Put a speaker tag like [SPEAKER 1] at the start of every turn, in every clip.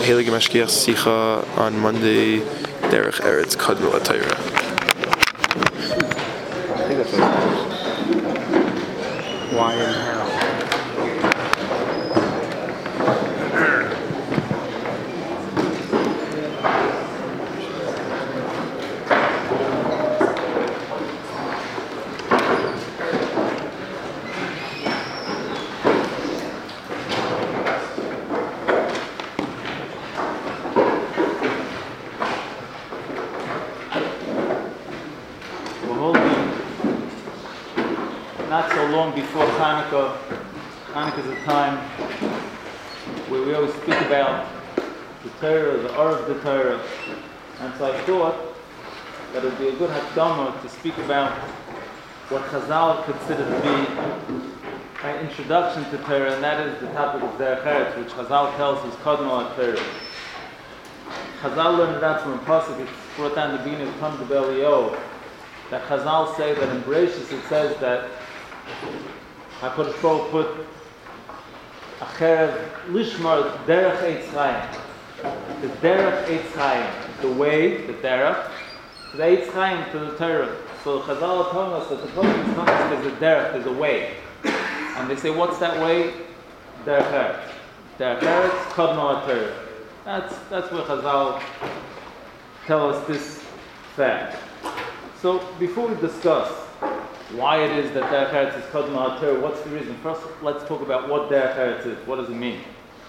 [SPEAKER 1] Heilige Mashgiach Sicha on Monday, Derech Eretz Kadmul HaTorah.
[SPEAKER 2] I think that's what it is. Why and how?
[SPEAKER 3] Not so long before Hanukkah. Hanukkah is a time where we always speak about the Torah, the Or of the Torah. And so I thought that it would be a good hakdama to speak about what Chazal consider to be an introduction to Torah, and that is the topic of Derech Eretz, which Chazal tells us Kadmul HaTorah. Chazal learned that from a pasuk. It's brought down the beginning of Tam Debelio, that Chazal say that in Bereshis it says that HaKadosh Baruch put a cherev lishmar derech eitz chaim. The derech eitz chaim, the way, the derech, the eitz chaim to the Torah. So Chazal told us that the Torah is not just there's a derech, there's a way. And they say, what's that way? Derech Eretz. Derech Eretz, Kadmul HaTorah. That's where Chazal tell us this fact. So before we discuss why it is that Derech Eretz is Kadmul HaTorah, what's the reason? First, let's talk about what Derech Eretz is. What does it mean?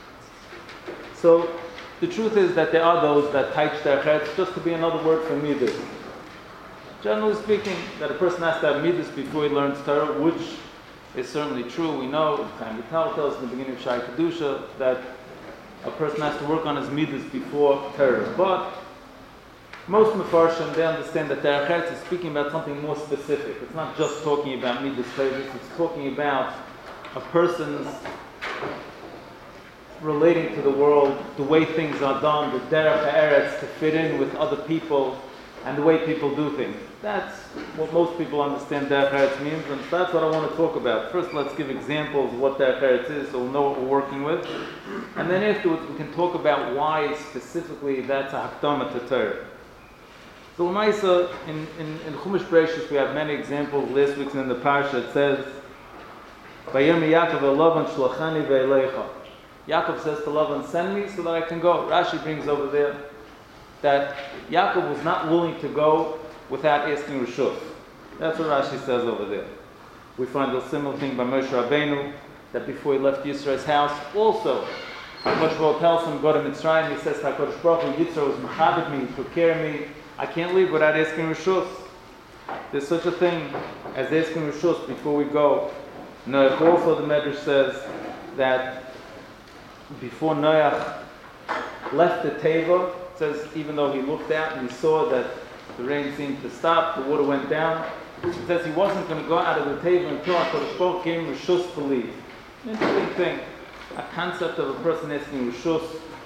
[SPEAKER 3] So the truth is that there are those that teach Derech Eretz just to be another word for Midas. Generally speaking, that a person has to have Midas before he learns Torah, which is certainly true. We know, Chaim Vital tells in the beginning of Shai Kedusha that a person has to work on his Midas before Torah. But most Mefarshim, they understand that Derech Eretz is speaking about something more specific. It's not just talking about Midas Tavis, it's talking about a person's relating to the world, the way things are done, the Derech Eretz to fit in with other people, and the way people do things. That's what most people understand Derech Eretz means, and that's what I want to talk about. First, let's give examples of what Derech Eretz is, so we'll know what we're working with. And then afterwards, we can talk about why specifically that's a hakdama to Torah. So L'maisa, in Chumash Bereshis, we have many examples. Last week's in the Parsha, it says, Vayirmi Yaakov el Lavan shlachani ve'elecha. Yaakov says to Lavan, send me so that I can go. Rashi brings over there that Yaakov was not willing to go without asking Rishus. That's what Rashi says over there. We find a similar thing by Moshe Rabbeinu, that before he left Yisro's house, also, HaKadosh Baruch tells him, go to Mitzrayim. He says to HaKadosh Baruch Hu, Yisro was mechabed me, he took care of me. I can't leave without asking Rishus. There's such a thing as asking Rishus before we go. Noach also, the Medrash says, that before Noach left the Teva, it says even though he looked out and he saw that the rain seemed to stop, the water went down, it says he wasn't going to go out of the Teva until HaKadosh Baruch gave him Rishus to leave. Interesting thing. A concept of a person asking Rishus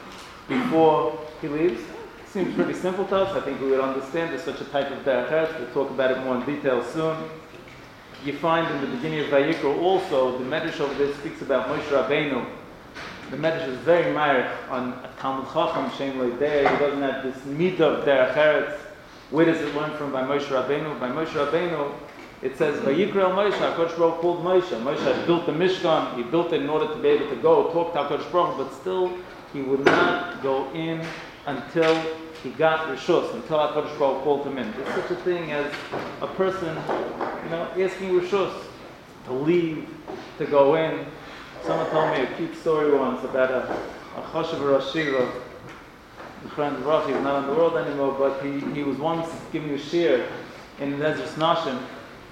[SPEAKER 3] before he leaves. Seems pretty simple to us. I think we would understand there's such a type of Derech Eretz. We'll talk about it more in detail soon. You find in the beginning of Vayikra also, the Medrash over there speaks about Moshe Rabbeinu. The Medrash is very ma'arich on a Talmud Chacham, Shem Loidei. He doesn't have this midah of Derech Eretz. Where does it learn from by Moshe Rabbeinu? By Moshe Rabbeinu, it says, Vayikra el Moshe, HaKadosh Baruch Hu called Moshe. Moshe had built the Mishkan. He built it in order to be able to go, talk to HaKadosh Baruch Hu, but still, he would not go in until he got Rishus, until HaKadosh Baruch Hu called him in. There's such a thing as a person, asking Rishus to leave, to go in. Someone told me a cute story once about a Chashav Rosh Yeshiva. The friend of Rav, he's not in the world anymore, but he was once giving a shir in Nezrus Nashim,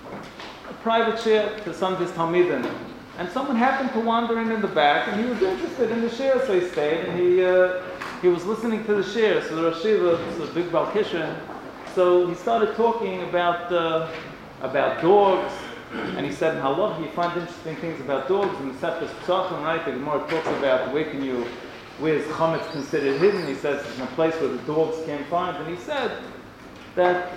[SPEAKER 3] a private shir to some of his Talmidim. And someone happened to wander in the back, and he was interested in the shir, so he stayed, and he was listening to the shir. So the Rosh Yeshiva, so big Baal Kishrin, so he started talking about dogs, and he said in Halach, you find interesting things about dogs, in the Sefer Pesachim, right? The Gemara talks about where's Chametz considered hidden. He says it's in a place where the dogs can't find, and he said that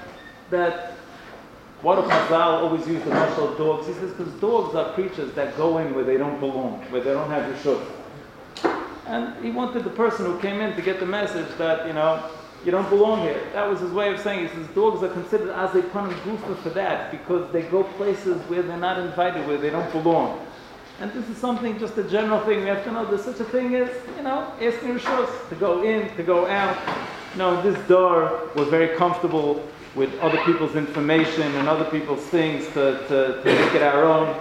[SPEAKER 3] why do Chazal always use the mashal of dogs? He says because dogs are creatures that go in where they don't belong, where they don't have Rishus. And he wanted the person who came in to get the message that, you don't belong here. That was his way of saying it. He says dogs are considered as a panim gufa for that, because they go places where they're not invited, where they don't belong. And this is something, just a general thing we have to know. There's such a thing as, asking rishus to go in, to go out. This door was very comfortable with other people's information and other people's things to make it our own.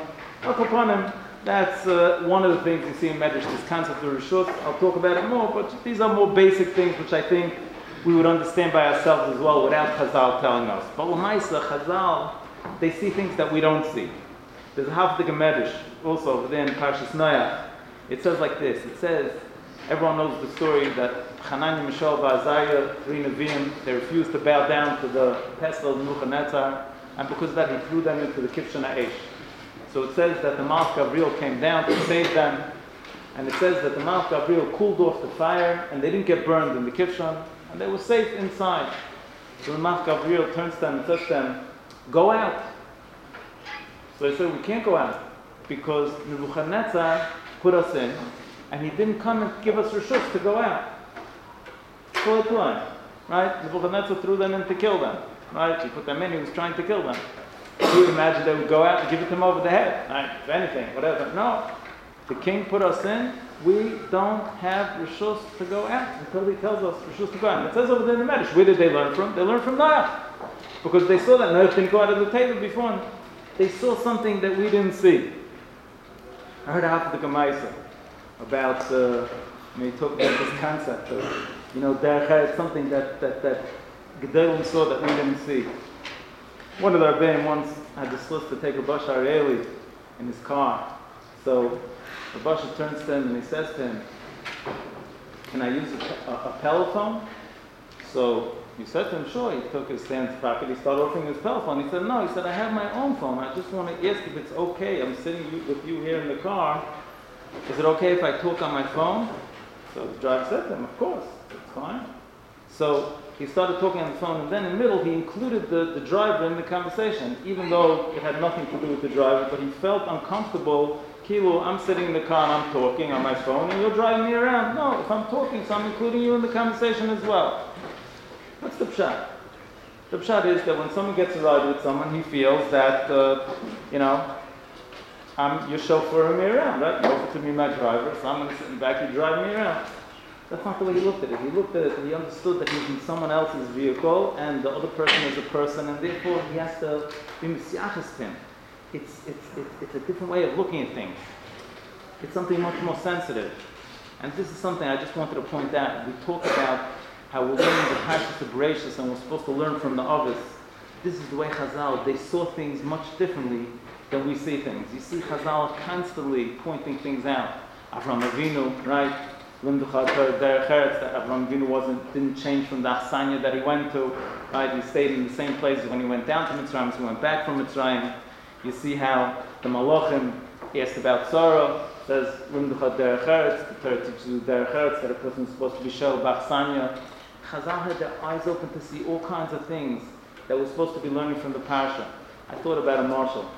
[SPEAKER 3] That's one of the things you see in Medrash, this concept of rishus. I'll talk about it more, but these are more basic things which I think we would understand by ourselves as well without Chazal telling us. But L'maisa, Chazal, they see things that we don't see. There's a Hafdik Medrash also over there in Parshas Noach. It says like this. It says, everyone knows the story that Hananiah, Mishael, Azariah, three Nevi'im, they refused to bow down to the pestle of Nebuchadnezzar, and because of that he threw them into the Kivshan Ha'esh. So it says that the Malach Gabriel came down to save them, and it says that the Malach Gabriel cooled off the fire, and they didn't get burned in the Kivshan, and they were safe inside. So the Malach Gabriel turns to them and says to them, go out. So they said, we can't go out, because Nebuchadnezzar put us in, and he didn't come and give us rishus to go out. Full time, right? Nebuchadnezzar threw them in to kill them, right? He put them in, he was trying to kill them. You would imagine they would go out and give it to him over the head, right? If anything, whatever. No. The king put us in, we don't have rishus to go out until he tells us rishus to go out. And it says over there in the Medrash, where did they learn from? They learned from Noach. Because they saw that Noach didn't go out of the table before. They saw something that we didn't see. I heard half of the Gemaisa about, when he talked about this concept of, Derech Eretz, something that Gedolim saw that we didn't see. One of the Rabbeim once had the sliss to take a Bashar Arieli in his car. So the Bashar turns to him and he says to him, can I use a telephone? So he said to him, sure. He took his stand's pocket, he started offering his telephone. He said, no. He said, I have my own phone. I just want to ask if it's okay. I'm sitting with you here in the car. Is it okay if I talk on my phone? So the driver said to him, of course, it's fine. So he started talking on the phone, and then in the middle he included the driver in the conversation, even though it had nothing to do with the driver, but he felt uncomfortable. Kilo, I'm sitting in the car and I'm talking on my phone, and you're driving me around. No, if I'm talking, so I'm including you in the conversation as well. What's the pshat? The pshat is that when someone gets a ride with someone, he feels that, you're chauffeuring me around, right? You offer to be my driver, so I'm going to sit in the back, you drive me around. That's not the way he looked at it. He looked at it and he understood that he's in someone else's vehicle, and the other person is a person, and therefore he has to be misyachas him. It's a different way of looking at things. It's something much more sensitive. And this is something I just wanted to point out. We talk about how we're learning the Parshas of Bereshis and we're supposed to learn from the Avos. This is the way Chazal, they saw things much differently than we see things. You see Chazal constantly pointing things out. Avraham Avinu, right? Derech Eretz, that Avraham Avinu didn't change from the Achsanya that he went to, right? He stayed in the same place when he went down to Mitzrayim, so he went back from Mitzrayim. You see how the Malachim asked about sorrow, says Derech Eretz, the Torah teaches you Derech Eretz, that a person is supposed to be shel b'Achsanya. Chazal had their eyes open to see all kinds of things that we're supposed to be learning from the Parsha. I thought about a marshal.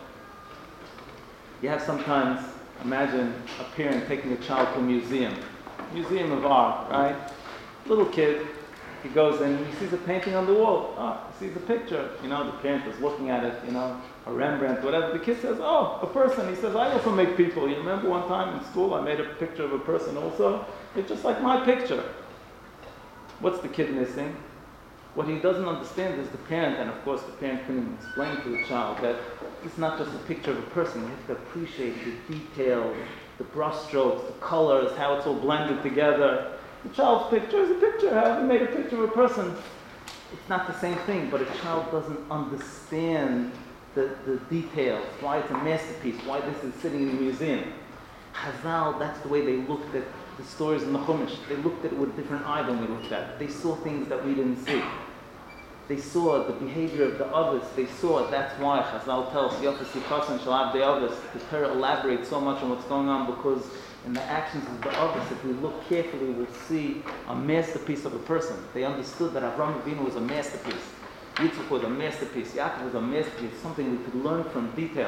[SPEAKER 3] You have sometimes, imagine a parent taking a child to a museum of art, right? Little kid, he goes in and he sees a painting on the wall. He sees a picture. The parent is looking at it, a Rembrandt, whatever. The kid says, a person. He says, I also make people. You remember one time in school I made a picture of a person also? It's just like my picture. What's the kid missing? What he doesn't understand is the parent, and of course the parent couldn't explain to the child that it's not just a picture of a person. You have to appreciate the detail, the brushstrokes, the colors, how it's all blended together. The child's picture is a picture. How have you made a picture of a person? It's not the same thing, but a child doesn't understand the details, why it's a masterpiece, why this is sitting in a museum. Chazal, that's the way they looked at the stories in the Chumash. They looked at it with a different eye than we looked at it. They saw things that we didn't see. They saw the behavior of the others. They saw it. That's why Chazal tells Yofas Yikasan Shalab de others. The Torah elaborates so much on what's going on, because in the actions of the others, if we look carefully, we'll see a masterpiece of a person. They understood that Avraham Avinu was a masterpiece. Yitzchak was a masterpiece. Yaakov was a masterpiece. Something we could learn from details.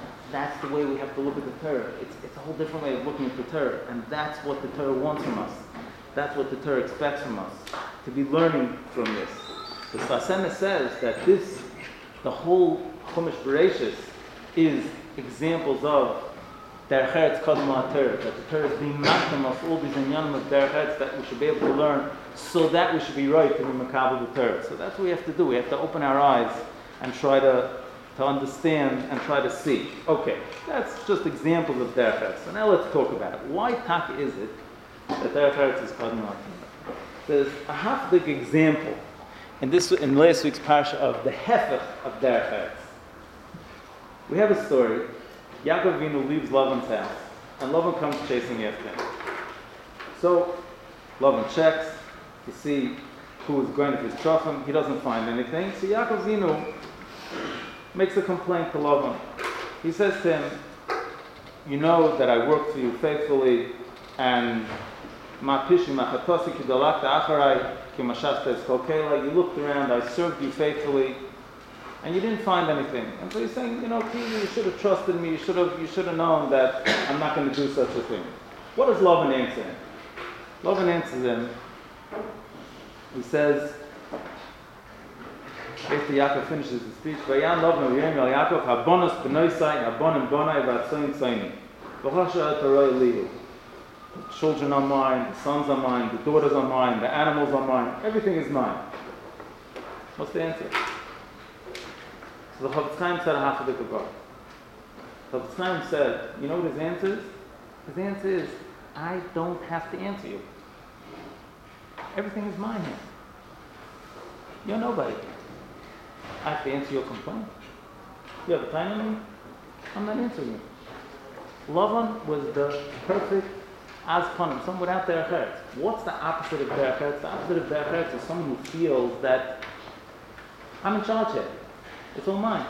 [SPEAKER 3] That's the way we have to look at the Torah. It's a whole different way of looking at the Torah, and that's what the Torah wants from us. That's what the Torah expects from us, to be learning from this. The Sfas Emes says that the whole Chumash Bereshis is examples of Derech Eretz Kodem HaTorah, that the Torah is being makdam of all these inyanim of Derech Eretz that we should be able to learn, so that we should be right to be makabel the Torah. So that's what we have to do. We have to open our eyes and try to understand and try to see. Okay, that's just examples of Derech Eretz. So now let's talk about it. Why taka is it that Derech Eretz is Kodem HaTorah? There's a half big example in last week's parsha of the hefech of Derech Eretz. We have a story. Yaakov Avinu leaves Lavan's house, and Lavan comes chasing after him. So Lavan checks to see who is going to his trophim. He doesn't find anything. So Yaakov Avinu makes a complaint to Lavan. He says to him, "You know that I worked for you faithfully, and ma pishi ma chatosi ki dalakta acharai ki mashashta es kol kela. You looked around, I served you faithfully, and you didn't find anything." And so he's saying, you should have trusted me. You should have known that I'm not going to do such a thing. What does Lavan answer him? Lavan answers him. He says, after Yaakov finishes his speech, "Vayan Lavan v'yirem el Yaakov habonos b'noisai habonim bonai v'atzoyin tzayni v'chasha et haroi lihu." The children are mine, the sons are mine, the daughters are mine, the animals are mine. Everything is mine. What's the answer? So the Chofetz Chaim said a half a Gemara. The Chofetz Chaim said, you know what his answer is? His answer is, I don't have to answer you. Everything is mine here. You're nobody. I have to answer your complaint. You have a time on me? I'm not answering you. Lavan was the perfect azpanim, someone without Derech Eretz. What's the opposite of Derech Eretz? The opposite of Derech Eretz is someone who feels that I'm in charge here. It's all mine.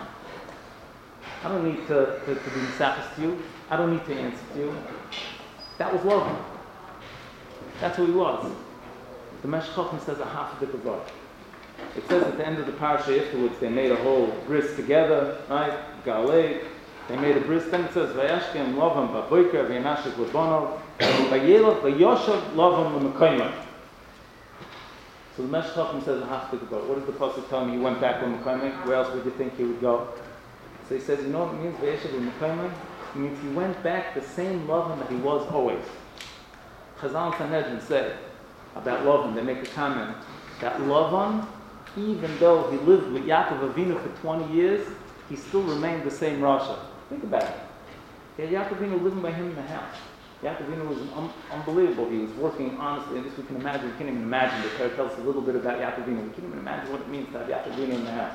[SPEAKER 3] I don't need to be misachas to you. I don't need to answer to you. That was Lavan. That's who he was. The Meshech Chochmah says a half of the Gemara. It says at the end of the parasha afterwards they made a whole bris together, right? Galei. They made a bris. Then it says Vayashkem Lavan b'boiker v'yanashik l'bono v'yelach v'yoshav Lavan l'mekoymah. So the Meshech Chochmah says a half of the Gemara. What does the pasuk tell me? He went back l'mekoymah. Where else would you think he would go? So he says, you know what it means? Vayashav l'mekoymah. It means he went back the same Lavan that he was always. Chazal and Sanhedrin say about Lavan, they make a comment that Lavan, even though he lived with Yaakov Avinu for 20 years, he still remained the same Rasha. Think about it. He had Yaakov Avinu living by him in the house. Yaakov Avinu was unbelievable. He was working honestly, and this we can imagine. We can't even imagine. The Torah tells us a little bit about Yaakov Avinu. We can't even imagine what it means to have Yaakov Avinu in the house.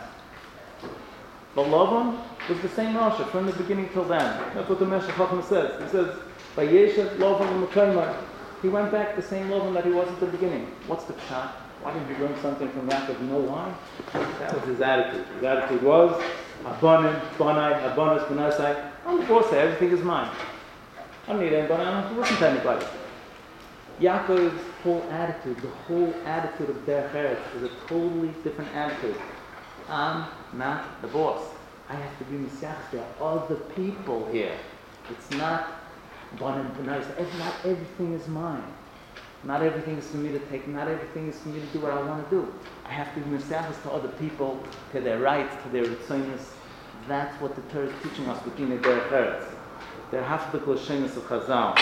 [SPEAKER 3] But Lavan was the same Rasha from the beginning till then. That's what the Meshech Chochmah says. He says, Vayeshev Lavan l'mekoymah. He went back the same Lavan that he was at the beginning. What's the pshat? Why didn't he learn something from Yaakov? You know why? That was his attitude. His attitude was, Abonim, Bonai, Abonos, Benasai. I'm the boss here. Everything is mine. I don't need anybody. I don't have to listen to anybody. Yaakov's whole attitude, the whole attitude of Derech Eretz is a totally different attitude. I'm not the boss. I have to be Messiah. There are other people here. It's not Bonim, Benasai. Not everything is mine. Not everything is for me to take. Not everything is for me to do what I want to do. I have to be misachas to other people, to their rights, to their ritzonos. That's what the Torah is teaching us within the Derech Eretz. They're half the Koshenis of Chazal.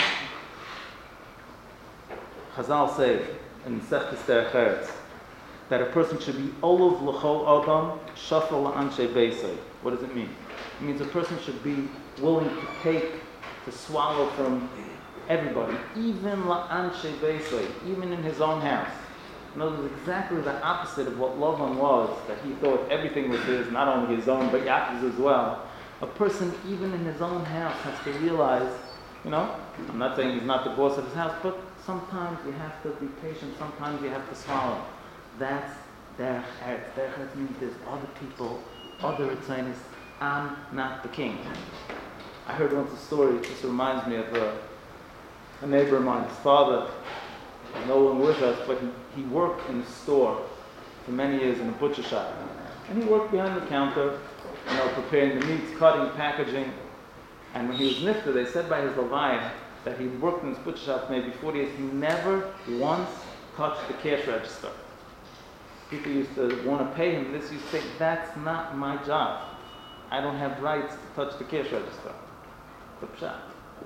[SPEAKER 3] Chazal say in Sechtes Derech Eretz that a person should be olav l'chol adam shafal la'anshe beisay. What does it mean? It means a person should be willing to take, to swallow from everybody, even la'anshe beisay, even in his own house. In other words, exactly the opposite of what Lavan was, that he thought everything was his, not only his own, but Yaakov's as well. A person, even in his own house, has to realize, I'm not saying he's not the boss of his house, but sometimes you have to be patient, sometimes you have to swallow. That's Derech Eretz. Derech Eretz means there's other people, other ritzonos. I'm not the king. I heard once a story, this reminds me of a neighbor of mine. His father is no longer with us, but he worked in a store for many years in a butcher shop. And he worked behind the counter, preparing the meats, cutting, packaging. And when he was nifter, they said by his levaya that he worked in his butcher shop maybe 40 years. He never once touched the cash register. People used to want to pay him this. He used to say, that's not my job. I don't have rights to touch the cash register. The pshat.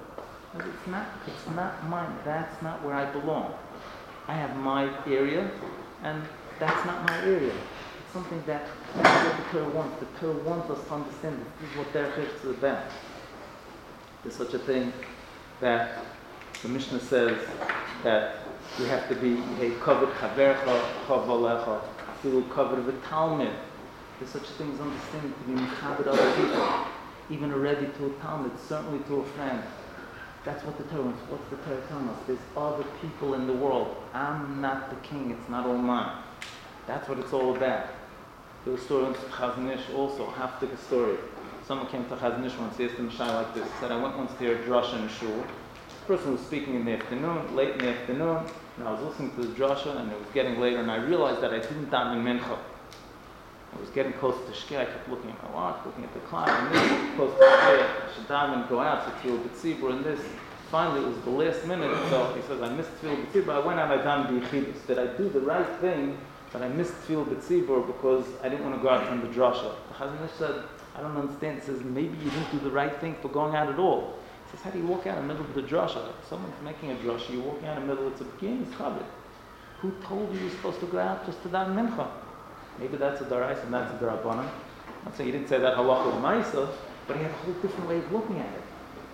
[SPEAKER 3] It's not mine. That's not where I belong. I have my area, and that's not my area. It's something that's what the Torah wants. The Torah wants us to understand that this is what Derech Eretz is about. There's such a thing that the Mishnah says that we have to be a covered chavercha, chavalecha, feel covered with Talmud. There's such a thing as understanding to be mechaber other people, even a rebbe to a Talmud, certainly to a friend. That's what the Torah wants. What's the Torah telling us? There's other people in the world. I'm not the king. It's not all mine. That's what it's all about. There was a story of Chazon Ish also, a half-tick story. Someone came to Chazon Ish once, he asked him a shayla like this. He said, I went once to hear a drasha in a shul. This person was speaking in the afternoon, late in the afternoon, and I was listening to the drasha, and it was getting later, and I realized that I didn't daven mincha. I was getting close to Shkia. I kept looking at my watch, looking at the clock, and this close to Shkia. I should daven, go out to Tefillah B'tzibur, and this. Finally, it was the last minute, so he says, I missed Tefillah B'tzibur. I went out, I davened B'yichidus. Did I do the right thing? But I missed Tefillah B'tzibur because I didn't want to go out from the drasha. The Chazon Ish said, I don't understand. He says, maybe you didn't do the right thing for going out at all. He says, how do you walk out in the middle of the drasha? If someone's making a drasha, you're walking out in the middle, it's a beginning, it's covered. Who told you you're supposed to go out just to daven mincha? Maybe that's a darais and that's a darabanan. I'm saying he didn't say that halacha was ma'isa, but he had a whole different way of looking at it.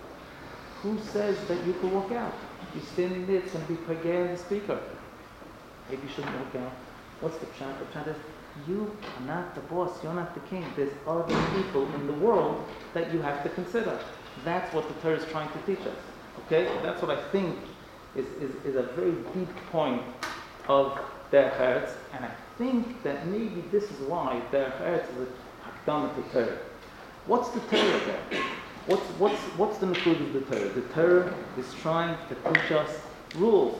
[SPEAKER 3] Who says that you can walk out? You're standing there, it's going to be pagay the speaker. Maybe you shouldn't walk out. What's the pshat? The pshat is, you are not the boss, you're not the king. There's other people in the world that you have to consider. That's what the Torah is trying to teach us. Okay? That's what I think is a very deep point of Derech Eretz, and I think that maybe this is why Derech Eretz is a hakdama to Torah. What's the Torah there? What's the method of the Torah? The Torah is trying to teach us rules.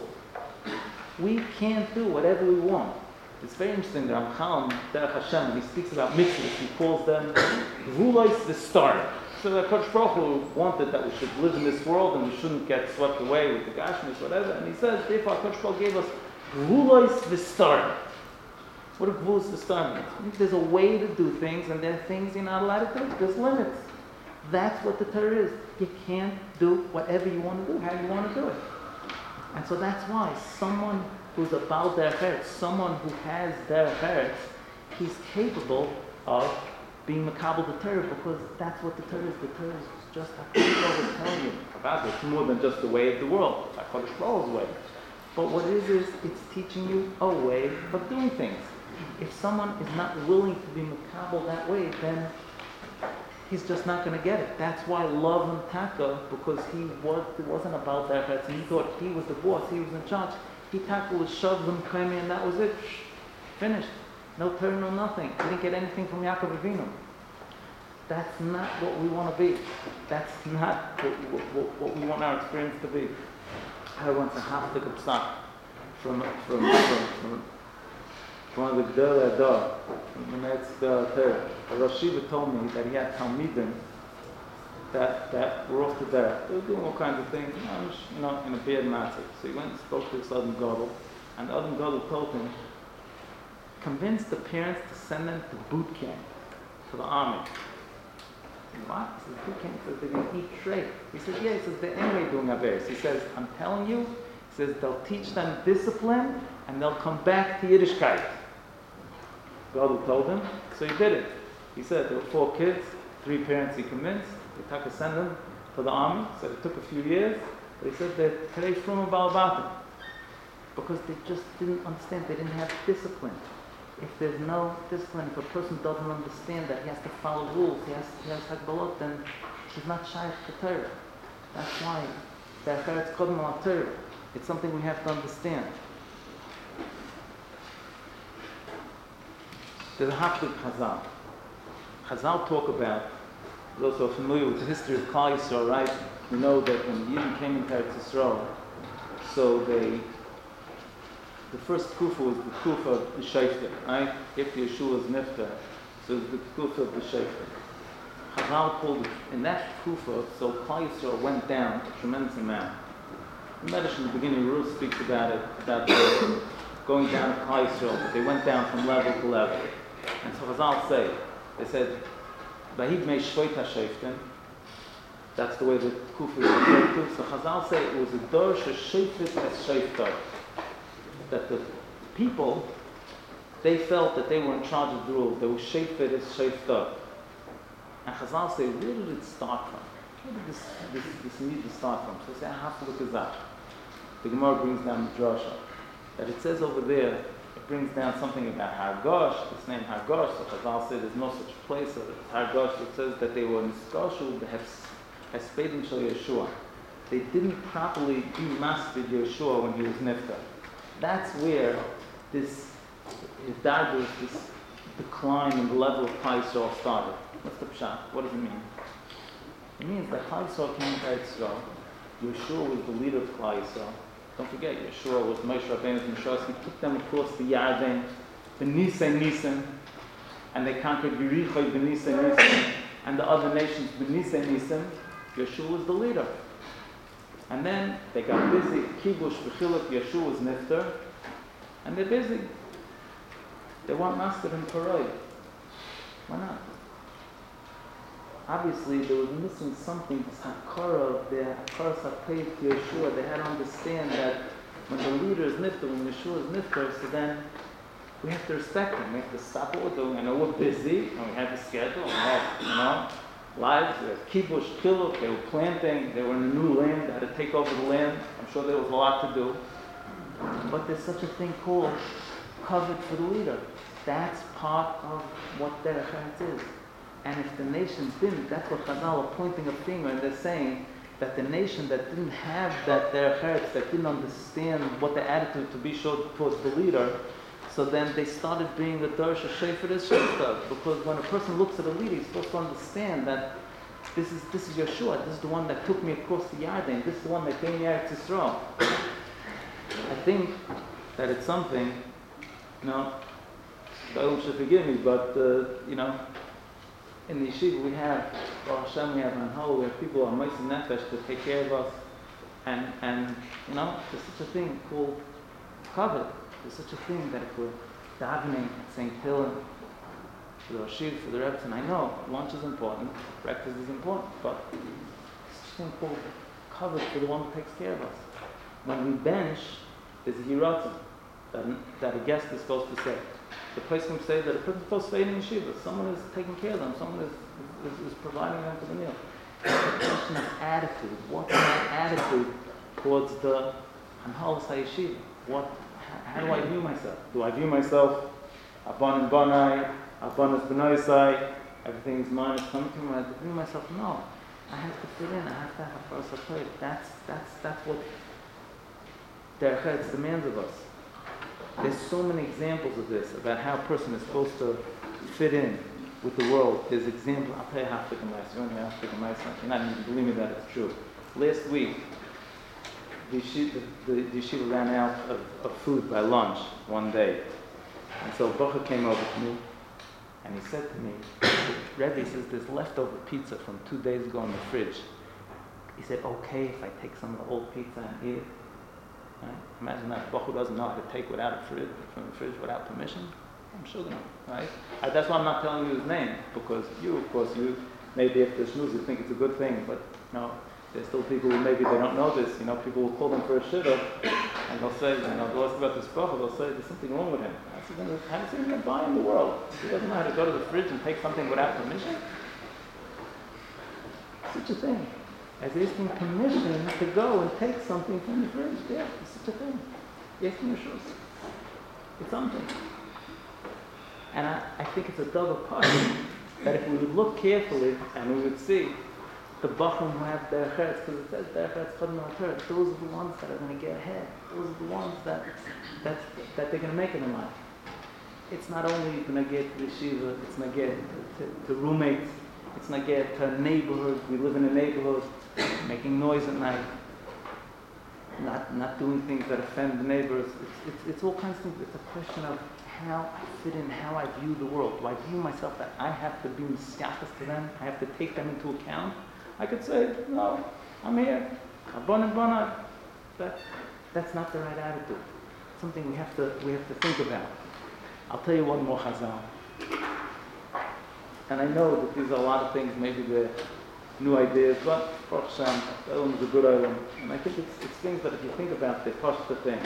[SPEAKER 3] We can't do whatever we want. It's very interesting that Ramchal, Derech Hashem, when he speaks about mitzvahs, he calls them Gvulos V'Star. So the Kodesh Baruch Hu wanted that we should live in this world and we shouldn't get swept away with the Gashmis, whatever. And he says, therefore, Kodesh Baruch Hu gave us Gvulos V'Star. What do Gvulos V'Star mean? There's a way to do things, and there are things you're not allowed to do. There's limits. That's what the Torah is. You can't do whatever you want to do, how you want to do it. And so that's why someone who's about Derech Eretz, someone who has Derech Eretz, he's capable of being makabel the Torah, because that's what the Torah is. The Torah is just like HaKadosh was telling you about it. It's more than just the way of the world, like HaKadosh Baruch Hu's way. But what it is it's teaching you a way of doing things. If someone is not willing to be makabel that way, then he's just not going to get it. That's why love him taka, because it wasn't about Derech Eretz, and he thought he was the boss, he was in charge. He taka was shoved him, and that was it. Finished. No Torah, no nothing. He didn't get anything from Yaakov Avinu. That's not what we want to be. That's not what we want our experience to be. I want to have to psak from one of the Gedolei Hador, from the next Torah. Rosh Yeshiva told me that he had Talmidim that were off to Derech. They were doing all kinds of things, in a bad matter. So he went and spoke to this Adam Gadol, and the Adam Gadol told him, convince the parents to send them to boot camp, to the army. He said, what? He says, boot camp. He says, they're going to eat trade. He says, yeah. He says, they're anyway doing Averis. He says, I'm telling you, he says, they'll teach them discipline, and they'll come back to Yiddishkeit. Gadol told him, so he did it. He said, there were 4 kids, 3 parents he convinced. They took send them to the army. So it took a few years. But he said that today from Balabatim, because they just didn't understand. They didn't have discipline. If there's no discipline, if a person doesn't understand that he has to follow rules, he has Hagbalot, then he's not shy of the Torah. That's why Derech Eretz Kodem Al Torah. It's something we have to understand. There's a Haftik Chazal. Chazal talk about, those who are familiar with the history of Klal Yisrael, right? You know that when the Yidden came into Eretz Yisrael, so the first kufa was the kufa of the Sheifter, right? If Yeshua is nifta, so it's the kufa of the Sheifter. Chazal called it, in that kufa, so Klal Yisrael went down a tremendous amount. The Medrash in the beginning, Ruth speaks about it, about the going down to Klal Yisrael, but they went down from level to level. And so Chazal say, they said, Vahid mei shvoit ha-shoftim, that's the way the kufa is referred to. So Chazal say it was a dor sheshofet as shoftar, that the people, they felt that they were in charge of the rule. They were shofet as shoftar. And Chazal say, where did it start from? Where did this need to start from? So they say, I have to look at that. The Gemara brings down the drasha. That it says over there, it brings down something about Hargosh, this name Hargosh. So Chazal said there's no such place of it. Hargosh, it says that they were niskashu, they have Hespedim Shal Yeshua. They didn't properly be mastered Yeshua when he was nifta. That's where this decline in the level of Klal Yisrael started. What's the pshat? What does it mean? It means that Klal Yisrael came to Yisrael. Yeshua was the leader of Klal Yisrael. Don't forget, Yeshua was Moshe Rabbeinu's Mishras. He took them across the Yarden, B'nisei Nisan, and they conquered Yericho B'nisei Nisan, and the other nations B'nisei Nisan. Yeshua was the leader. And then they got busy. Kibush, B'chiluk, Yeshua was nifter, and they're busy. They weren't mastered in parade. Why not? Obviously, they were missing something, this hakara of their hakara sapei to Yeshua. They had to understand that when the leader is nifter, when Yeshua is nifter, so then we have to respect him. We have to stop what we're doing. I know we're busy, and we have a schedule, we have, lives. We have kibush, kiluk. They were planting. They were in a new land. They had to take over the land. I'm sure there was a lot to do. But there's such a thing called covered for the leader. That's part of what derech eretz is. And if the nations didn't, that's what Chazal are pointing a finger, and they're saying that the nation that didn't have that derech eretz, that didn't understand what the attitude to be showed towards the leader, so then they started being the Darsh Shefer as Shefta, because when a person looks at a leader, he's supposed to understand that this is Yeshua, this is the one that took me across the Yarden, this is the one that gave me Eretz Yisrael. I think that it's something, God should forgive me, but in the yeshiva we have, Baruch Hashem, we have Manhol, we have people on Moshe Nefesh to take care of us, and there's such a thing called covet. There's such a thing that if we're davening, saying Tehillim, for the Rashid, for the Rebbe, and I know lunch is important, breakfast is important, but there's such a thing called covet for the one who takes care of us. When we bench, there's a hiratzim that a guest is supposed to say. The place can say that a person is supposed to stay in yeshiva. Someone is taking care of them. Someone is providing them for the meal. It's a question of attitude. What's my attitude towards the Hanhalas HaYeshiva? How do I view myself? Do I view myself Abban and Banai, Abban is B'noisai, everything's mine, it's coming to me? I view myself, no. I have to fit in. I have to have a first approach. That's what derech eretz demands of us. There's so many examples of this, about how a person is supposed to fit in with the world. There's examples. I'll tell you half the gemara. You want to half the gemara? You're not even believe me that it's true. Last week, the yeshiva ran out of food by lunch one day. And so Bacha came over to me, and he said to me, Rebbe, he says, there's leftover pizza from 2 days ago in the fridge. He said, okay, if I take some of the old pizza and eat it? Right? Imagine that Bacha doesn't know how to take from the fridge without permission. I'm sure they know, right? That's why I'm not telling you his name, because you, of course, maybe if there's news, you think it's a good thing, but there's still people who maybe they don't know this. People will call them for a shidduch, and they'll say, they'll ask about this Bacha, they'll say, there's something wrong with him. How is he going to buy in the world? He doesn't know how to go to the fridge and take something without permission? Such a thing. As asking permission to go and take something from the fridge. Yeah, it's such a thing. Asking your shoes. It's something. And I think it's a double part that if we would look carefully and we would see the Bachim who have derech eretz, because it says derech eretz chadma ater, those are the ones that are going to get ahead. Those are the ones that they're going to make in their life. It's not only going to get to yeshiva, it's going to get to roommates, it's going to get to a neighborhood. We live in a neighborhood, making noise at night. not doing things that offend the neighbors. It's all kinds of things. It's a question of how I fit in, how I view the world. Do I view myself that I have to be misyachas to them? I have to take them into account? I could say, no, I'm here. That's not the right attitude. Something we have to think about. I'll tell you one more chazal. And I know that these are a lot of things, maybe they're new ideas, but Baruch Hashem, Elam is a good Elam. And I think it's things that if you think about, they push the things.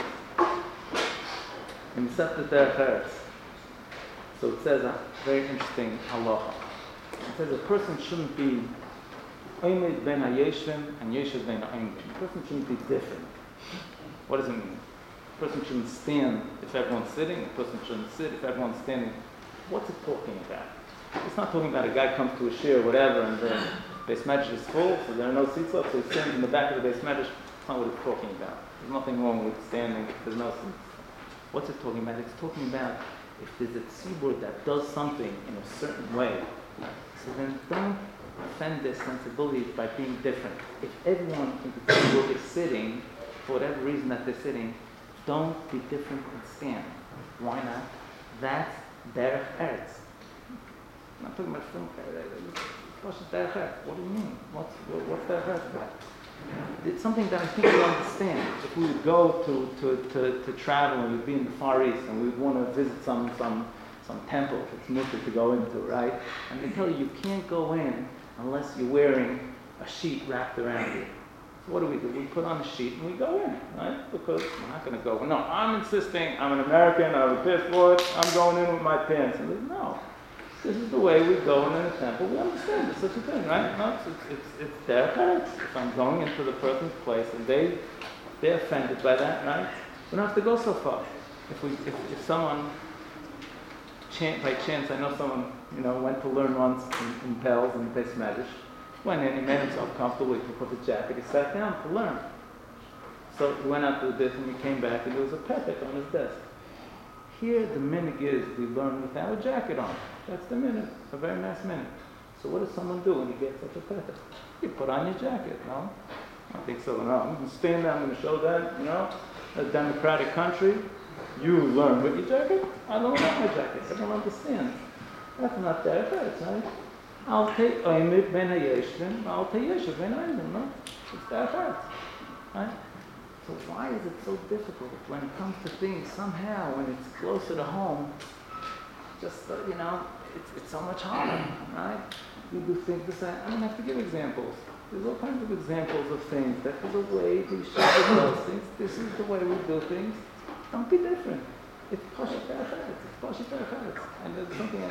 [SPEAKER 3] In Masechet Derech Eretz, so it says a very interesting halacha. It says a person shouldn't be Oimed ben HaYeshvim and Yeshiv ben HaOimed. A person shouldn't be different. What does it mean? A person shouldn't stand if everyone's sitting. A person shouldn't sit if everyone's standing. What's it talking about? It's not talking about a guy comes to a shir or whatever and the Beis Medrash is full, so there are no seats left, so he stands in the back of the Beis Medrash. That's not what it's talking about. There's nothing wrong with standing if there's no seats. What's it talking about? It's talking about if there's a tzibur that does something in a certain way, so then don't offend their sensibilities by being different. If everyone in the tzibur is sitting, for whatever reason that they're sitting, don't be different and stand. Why not? That's derech eretz. I'm not talking about film. What do you mean? What's derech eretz about? It's something that I think we understand. If we would go to travel and we'd be in the Far East and we'd want to visit some temple that's mutter to go into, right? And they tell you can't go in unless you're wearing a sheet wrapped around you. So what do? We put on a sheet and we go in, right? Because we're not going to go. No, I'm insisting. I'm an American. I'm a passport. I'm going in with my pants. And they, no, this is the way we go in the temple. We understand it's such a thing, right? No, it's their parents. If I'm going into the person's place and they're offended by that, right? We don't have to go so far. If someone by chance, I know someone went to learn once in Pels and Beis Medrash. Went in, he made himself comfortable, he took off his jacket, he sat down to learn. So he went out to the desk and he came back and there was a pettik on his desk. Here the minhag is we learn without a jacket on. That's the minhag, a very nice minhag. So what does someone do when he gets such a pettik? You put on your jacket, no? I don't think so, no. I'm going to stand there, I'm going to show that, a democratic country. You learn with your jacket, I don't want my jacket, I don't understand. That's not their affairs, right? I'll take Oimed ben HaYeshvim, I'll take Yeshiv ben HaOimed, no? It's their affairs, right? So why is it so difficult when it comes to things, somehow, when it's closer to home, just, it's so much harder, right? You do things the same. I don't have to give examples. There's all kinds of examples of things. That is the way we should do those things. This is the way we do things. Don't be different. It's Pashat Derech. It's Pashat Derech. And there's something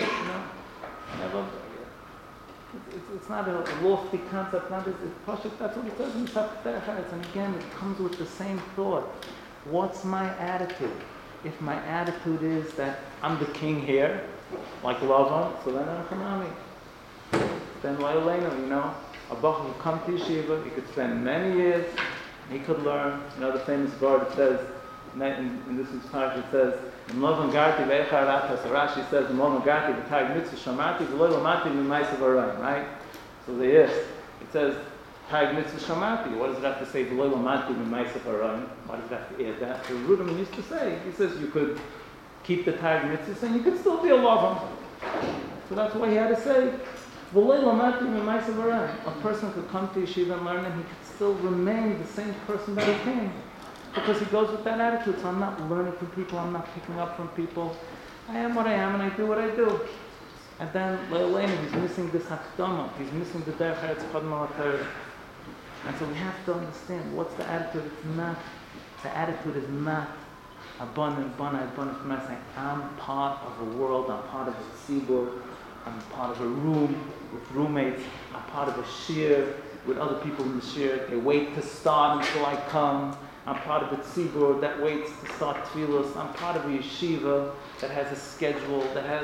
[SPEAKER 3] it's not a lofty concept. It's Pashat. That's what it says in Pashat Derech. And again, it comes with the same thought. What's my attitude? If my attitude is that I'm the king here, like Lavan, so then I'm Hanami. Then Lailenu, a Bach will come to yeshiva, he could spend many years, he could learn. The famous word it says, in this week's parsha, it says, Lavan Garti ve'echar ratas, Rashi says, Lavan Garti v'tag mitzvah shamati v'loy lamati v'maisav arayim, right? So there is. It says, Tag mitzvah shamati. What does it have to say? V'loy lamati v'maisav arayim. Why does it have to add that? The Rudim used to say, he says you could keep the tag mitzvah and you could still be a Lavan. So that's why he had to say, a person could come to yeshiva and learn and he could still remain the same person that he came. Because he goes with that attitude. So I'm not learning from people, I'm not picking up from people. I am what I am and I do what I do. And then Leilenu, he's missing this hakdama, he's missing the derech eretz kadma l'Torah. And so we have to understand what's the attitude. The attitude is not abundant from us saying, I'm part of a world, I'm part of a tzibur, I'm part of a room with roommates, I'm part of a shir with other people in the shir. They wait to start until I come. I'm part of a tzibur that waits to start tefillos. I'm part of a yeshiva that has a schedule,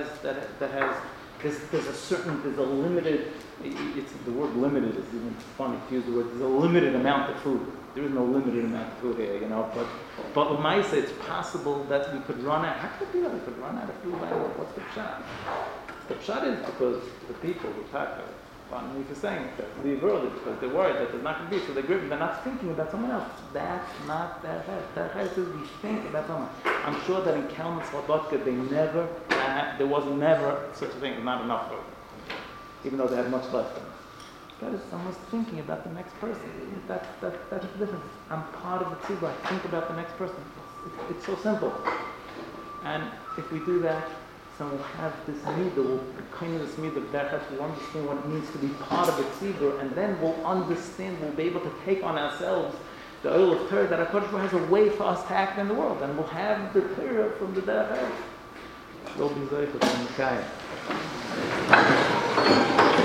[SPEAKER 3] there's a limited, the word limited is even funny to use the word, there's a limited amount of food. There is no limited amount of food here, but with Maisa, it's possible that we could run out. How could it be that we could run out of food by now? What's the pshat? The pshat is because the people, the taka, Pardon me for saying it, that's the world because they're worried that there's not going to be, so they're not thinking about someone else. That's not derech eretz. Derech eretz is we think about someone. I'm sure that in Kelm and Slobodka, there was never such a thing as not enough for them, even though they had much less than us. Because someone's thinking about the next person. That's the difference. I'm part of the tzibur. I think about the next person. It's so simple. And if we do that, so we'll have this midah, we'll kind of this midah of derech, we'll understand what it means to be part of the tzibur, and then we'll understand, we'll be able to take on ourselves the oil of Torah, that HaKadosh Baruch Hu has a way for us to act in the world, and we'll have the Torah from the derech. We'll be zeicher from the Kaya.